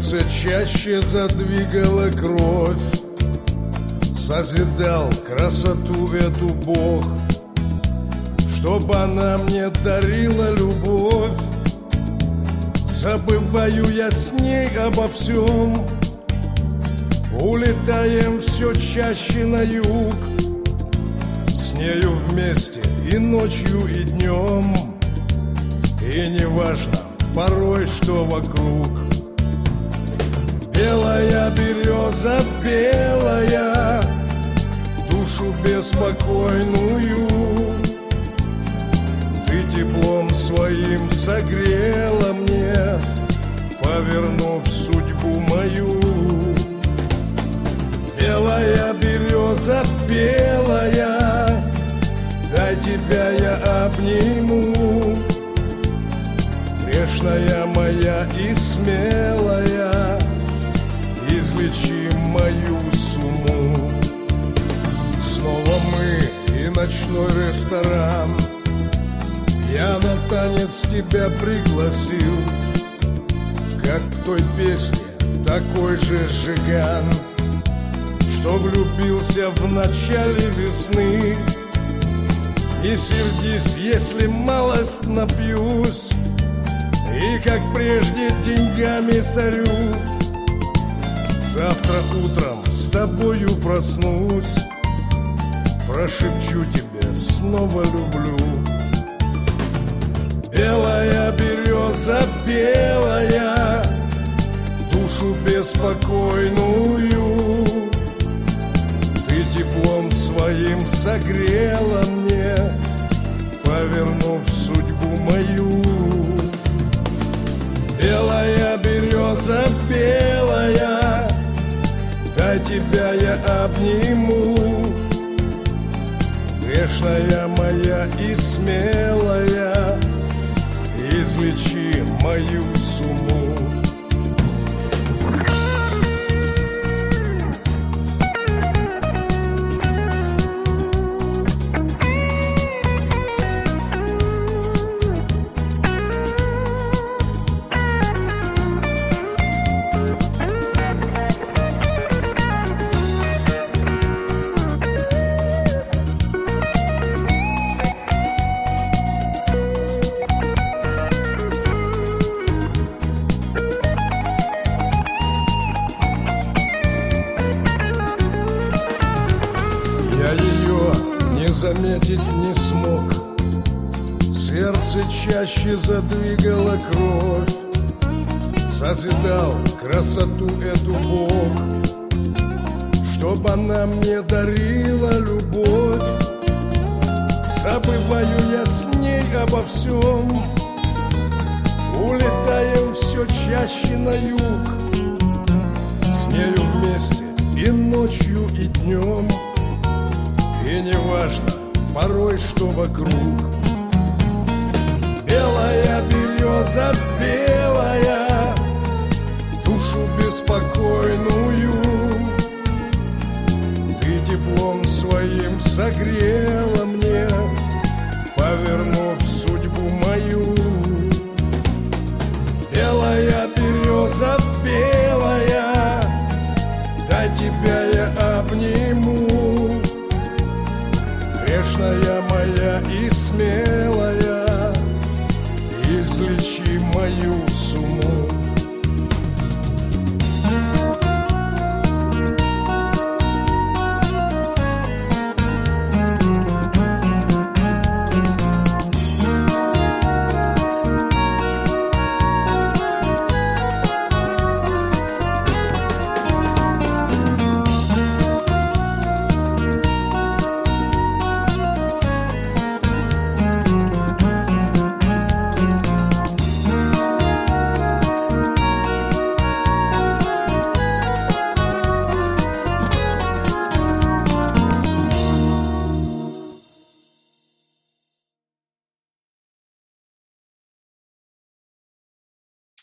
Сердце чаще задвигало кровь, созидал красоту эту Бог, чтоб она мне дарила любовь. Забываю я с ней обо всем, улетаем все чаще на юг, с нею вместе и ночью, и днем, и неважно порой, что вокруг. Белая береза, белая, душу беспокойную ты теплом своим согрела мне, повернув судьбу мою. Белая береза, белая, дай тебя я обниму. Грешная моя и смелая, излечи мою сумму. Снова мы и ночной ресторан, я на танец тебя пригласил, как в той песне такой же жиган, что влюбился в начале весны. Не сердись, если малость напьюсь и, как прежде, деньгами сорю. Завтра утром с тобою проснусь, прошепчу тебе, снова люблю. Белая береза, белая, душу беспокойную ты теплом своим согрела мне, повернув судьбу мою. Белая береза, белая, дай тебя я обниму. Грешная моя и смелая, излечи мою сумму. Заметить не смог, сердце чаще задвигало кровь, созидал красоту эту Бог, чтоб она мне дарила любовь. Забываю я с ней обо всем, улетаем все чаще на юг, с нею вместе и ночью, и днем, и неважно порой, что вокруг. Белая береза, белая, душу беспокойную ты теплом своим согрела мне, повернув судьбу мою. Белая береза, белая, дай тебя я обниму. Грешная